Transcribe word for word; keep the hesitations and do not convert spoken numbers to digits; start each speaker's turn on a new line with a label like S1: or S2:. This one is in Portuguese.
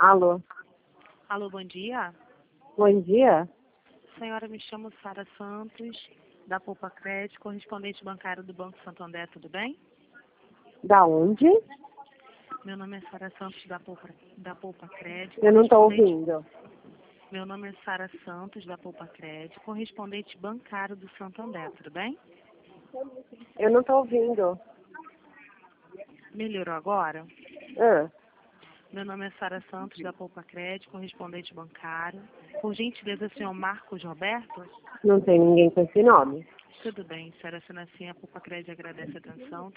S1: Alô,
S2: Alô, bom dia.
S1: bom dia.
S2: Senhora, me chamo Sara Santos, da Poupa Crédito, correspondente bancário do Banco Santander, tudo bem?
S1: Da onde?
S2: Meu nome é Sara Santos, da Poupa, da Poupa Crédito.
S1: Eu não estou
S2: correspondente-
S1: ouvindo.
S2: Meu nome é Sara Santos, da Poupa Crédito, correspondente bancário do Santander, tudo bem?
S1: Eu não estou ouvindo.
S2: Melhorou agora?
S1: Ah,
S2: Meu nome é Sara Santos, da Poupa Crédito, correspondente bancário. Por gentileza, senhor Marcos Roberto?
S1: não tem ninguém com esse nome.
S2: Tudo bem, senhora, sendo assim, a Poupa Crédito agradece a atenção.